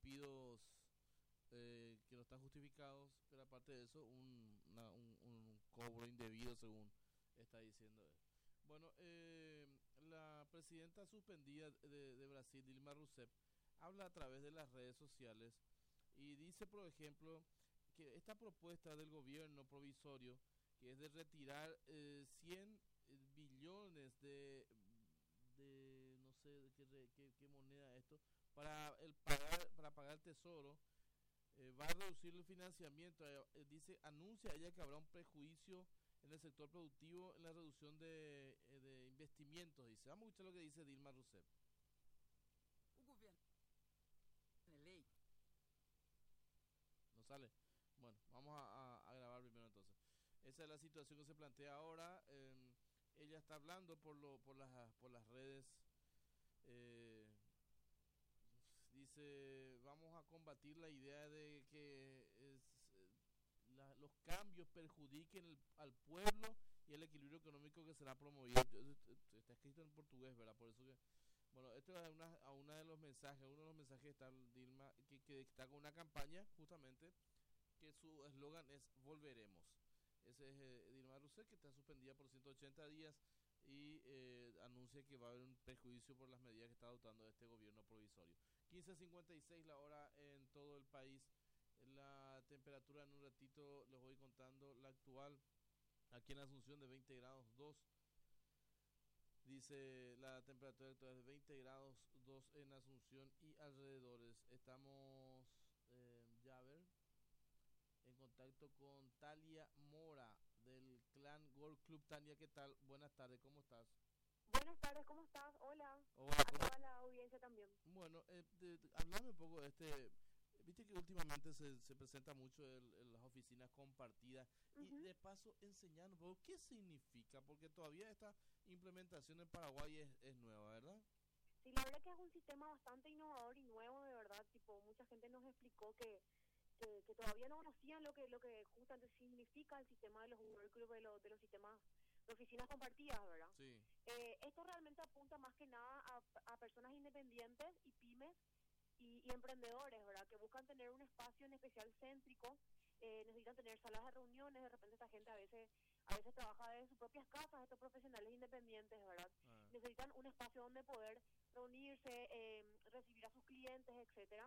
despidos que no están justificados, pero aparte de eso, un cobro indebido, según está diciendo él. Bueno, la presidenta suspendida de Brasil, Dilma Rousseff, habla a través de las redes sociales y dice, por ejemplo, que esta propuesta del gobierno provisorio, que es de retirar 100 billones de no sé de qué moneda esto, para pagar el tesoro, va a reducir el financiamiento. Dice, anuncia ella que habrá un prejuicio en el sector productivo en la reducción de investimentos. Dice, vamos a escuchar lo que dice Dilma Rousseff. O governo eleito. ¿No sale? Bueno, vamos a grabar primero entonces. Esa es la situación que se plantea ahora. Ella está hablando por las redes. eh, Dice, vamos a combatir la idea de que los cambios perjudiquen al pueblo y el equilibrio económico que será promovido. Está escrito en portugués, ¿verdad? Por eso que, bueno, esto es uno de los mensajes está Dilma, que está con una campaña justamente que su eslogan es Volveremos. Ese es Dilma Rousseff, que está suspendida por 180 días y anuncia que va a haber un perjuicio por las medidas que está adoptando este gobierno provisorio. 15:56 la hora en todo el país. La temperatura en un ratito les voy contando la actual. Aquí en Asunción de 20 grados 2. Dice la temperatura actual de 20 grados 2 en Asunción y alrededores. Estamos, ya a ver, en contacto con Talia Mora del Clan World Club. Tania, ¿qué tal? Buenas tardes, ¿cómo estás? Buenas tardes, ¿cómo estás? Hola, Hola, a ¿cómo? toda la audiencia también. Bueno, hablame un poco de este. Viste que últimamente se presenta mucho las oficinas compartidas y Ujú. de paso enseñando un poco qué significa, porque todavía esta implementación en Paraguay es nueva, ¿verdad? Sí, la verdad que es un sistema bastante innovador y nuevo, de verdad. Tipo, mucha gente nos explicó que todavía no conocían lo que justamente significa el sistema de los workgroups, de los sistemas de oficinas compartidas, ¿verdad? Sí. Esto realmente apunta más que nada a personas independientes y pymes y emprendedores, ¿verdad? Que buscan tener un espacio en especial céntrico, necesitan tener salas de reuniones. De repente esta gente a veces trabaja desde sus propias casas, estos profesionales independientes, ¿verdad? Ah, Necesitan un espacio donde poder reunirse, recibir a sus clientes, etcétera.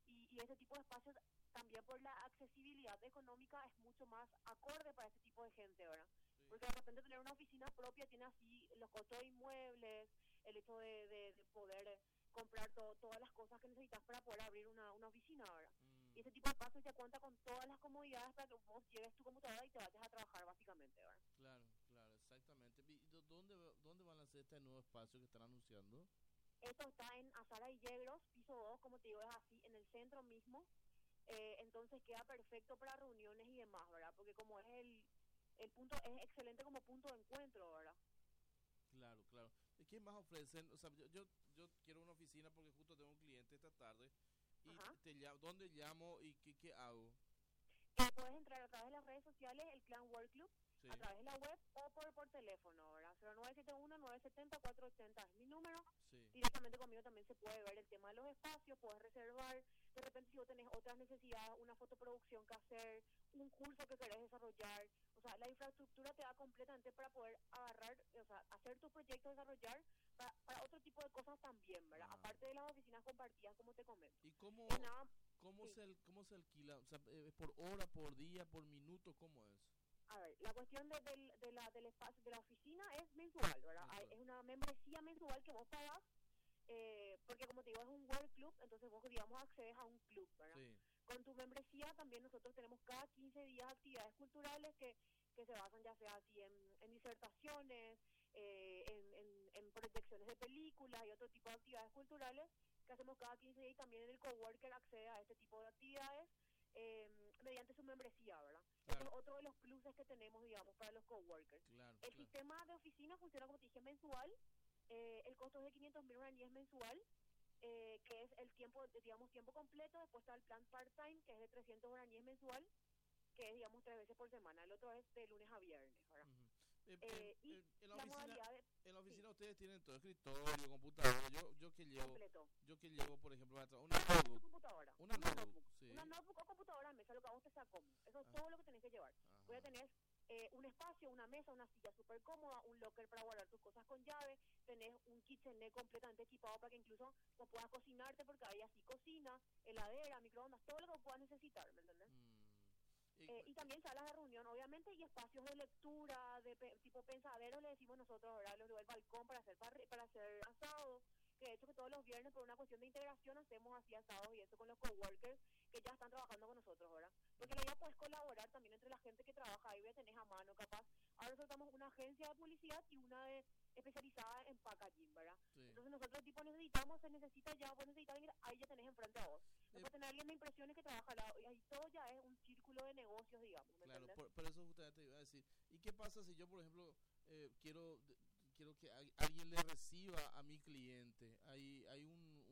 Y este tipo de espacios, también por la accesibilidad económica, es mucho más acorde para este tipo de gente, ¿verdad? sí. Porque de repente tener una oficina propia tiene así los costos de inmuebles, el hecho de poder comprar todas las cosas que necesitas para poder abrir una oficina ahora. Y Mm, ese tipo de espacios ya cuenta con todas las comodidades para que vos lleves tu computadora y te vayas a trabajar, básicamente, ¿verdad? claro, claro, exactamente. ¿Y dónde van a hacer este nuevo espacio que están anunciando? Esto está en Azara y Yegros, piso 2, como te digo, es así, en el centro mismo. Entonces queda perfecto para reuniones y demás, ¿verdad? Porque como es el punto, es excelente como punto de encuentro, ¿verdad? Claro, claro. ¿Y qué más ofrecen? O sea, yo quiero una oficina porque justo tengo un cliente esta tarde y Ajá. ¿dónde llamo y qué hago? Puedes entrar a través de las redes sociales, el Clan World Club, a Sí, través de la web o por teléfono, ¿verdad? 0971-970-480 es mi número. sí. Directamente conmigo también se puede ver el tema de los espacios, puedes reservar. De repente, si vos tenés otras necesidades, una fotoproducción que hacer, un curso que querés desarrollar, o sea, la infraestructura te da completamente para poder agarrar, o sea, hacer tus proyectos, desarrollar para otro tipo de cosas también, ¿verdad? Ah. Aparte de las oficinas compartidas, como te comento. ¿Y Es nada, sí. cómo se alquila? O sea, ¿es por hora, por día, por minuto? ¿Cómo es? A ver, la cuestión del espacio de la oficina es mensual, ¿verdad? Mensual. Es una membresía mensual que vos pagás, porque como te digo, es un work club, entonces vos, digamos, accedes a un club, ¿verdad? Sí. Con tu membresía también nosotros tenemos cada 15 días actividades culturales que se basan ya sea así en disertaciones, en proyecciones de películas y otro tipo de actividades culturales que hacemos cada 15 días, y también el coworker accede a este tipo de actividades eh, mediante su membresía, ¿verdad? Eso es Claro, otro de los pluses que tenemos, digamos, para los coworkers. claro, El claro. sistema de oficina funciona, como te dije, mensual. El costo es de 500.000 guaraníes mensual, que es el tiempo, digamos, tiempo completo. Después está el plan part-time, que es de 300 guaraníes mensual, que es, digamos, 3 veces por semana. El otro es de lunes a viernes, ¿verdad? Ujú. Y En la la oficina, modalidad de... en la Sí, oficina ustedes tienen todo, escritorio, computadora. Yo que llevo, completo. yo que llevo, por ejemplo, ¿Qué tenés en tu una computadora? Voy a tener un espacio, una mesa, una silla súper cómoda, un locker para guardar tus cosas con llave, tenés un kitchenette completamente equipado para que incluso vos puedas cocinarte, porque hay así cocina, heladera, microondas, todo lo que puedas necesitar, ¿me entendés? Y también salas de reunión, obviamente, y espacios de lectura, tipo pensaderos, le decimos nosotros, ¿verdad? Los del balcón para hacer asado, que de hecho que todos los viernes por una cuestión de integración hacemos así asados y eso con los coworkers que ya están trabajando con nosotros, ¿verdad? Porque la idea puedes colaborar también entre la gente que trabaja ahí, tenés a mano, capaz. Ahora nosotros somos una agencia de publicidad y una especializada en packaging, ¿verdad? Sí. Entonces nosotros tipo se necesita ya, vos necesitas ir, ahí ya tenés enfrente a vos. Después tener alguien de impresiones que trabaja al lado, y ahí todo ya es un círculo de negocios, digamos, ¿me Claro, entendés? por eso justamente te iba a decir. ¿Y qué pasa si yo, por ejemplo, quiero que alguien le reciba a mi cliente? ¿Hay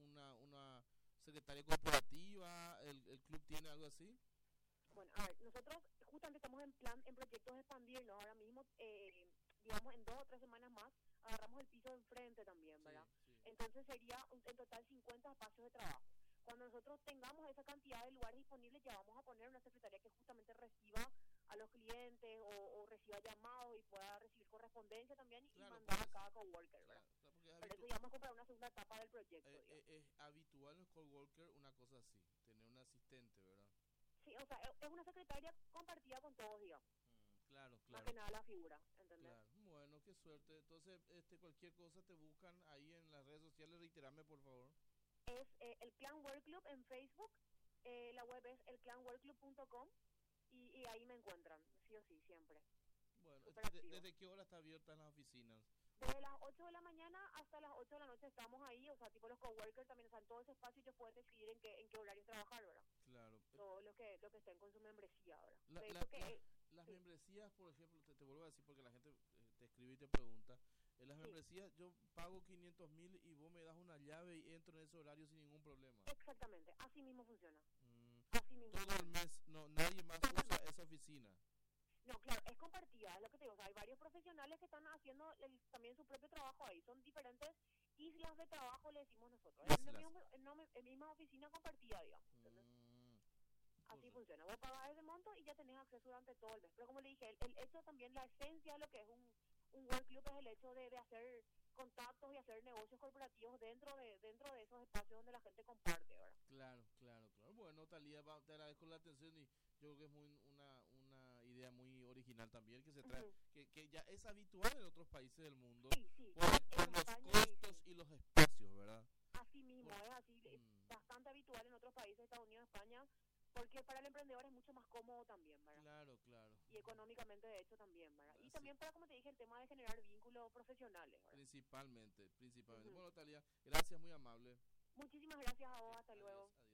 una secretaria corporativa? ¿El club tiene algo así? Bueno, a ver, nosotros justamente estamos en proyectos de expandirnos ahora mismo, digamos en 2 o 3 semanas más, agarramos el piso de enfrente también, ¿verdad? Sí. Entonces sería en total 50 espacios de trabajo. Cuando nosotros tengamos esa cantidad de lugares disponibles, ya vamos a poner una secretaria que justamente reciba a los clientes o reciba llamados y pueda recibir correspondencia también y mandar a cada coworker, ¿verdad? Claro, Pero eso ya vamos a comprar una segunda etapa del proyecto. Es habitual en los coworkers una cosa así, tener un asistente, ¿verdad? Sí, o sea, es una secretaria compartida con todos, digamos. Claro. Más que nada la figura, ¿entendés? Claro, bueno, qué suerte. Entonces, cualquier cosa te buscan ahí en las redes sociales, reiterame por favor. Es el Clan Work Club en Facebook, la web es elclanworkclub.com y ahí me encuentran, sí o sí, siempre. Bueno, ¿desde qué hora está abierta en las oficinas? Desde las 8 de la mañana hasta las 8 de la noche estamos ahí, o sea, tipo los coworkers también, o sea, en todo ese espacio ellos pueden decidir en qué horario trabajar, ¿verdad? Claro. Todo lo que estén con su membresía, ¿verdad? Las membresías, por ejemplo, te vuelvo a decir porque la gente te escribe y te pregunta, en las membresías yo pago 500.000 y vos me das una llave y entro en ese horario sin ningún problema. Exactamente, así mismo funciona. Así mismo. Todo el mes, no, nadie más usa esa oficina. No, claro, es compartida, es lo que te digo, o sea, hay varios profesionales que están haciendo también su propio trabajo ahí, son diferentes islas de trabajo, le decimos nosotros, es la misma oficina compartida, digamos, ¿entendés? Así funciona, vos pagás ese monto y ya tenés acceso durante todo el mes, pero como le dije, el hecho también, la esencia de lo que es un work club es el hecho de hacer contactos y hacer negocios corporativos dentro de esos espacios donde la gente comparte, ¿verdad? Claro. Bueno, Talía, te agradezco la atención y yo creo que es una idea muy original también que se trae, que ya es habitual en otros países del mundo. Sí. Por los costos y los espacios, ¿verdad? Así mismo, es así, bastante habitual en otros países, Estados Unidos, España, porque para el emprendedor es mucho más cómodo también, ¿verdad? Claro. Y económicamente, de hecho, también, ¿verdad? Y Sí. también para, como te dije, el tema de generar vínculos profesionales, ¿verdad? Principalmente. Bueno, Talía, gracias, muy amable. Muchísimas gracias a vos, hasta luego. Adiós.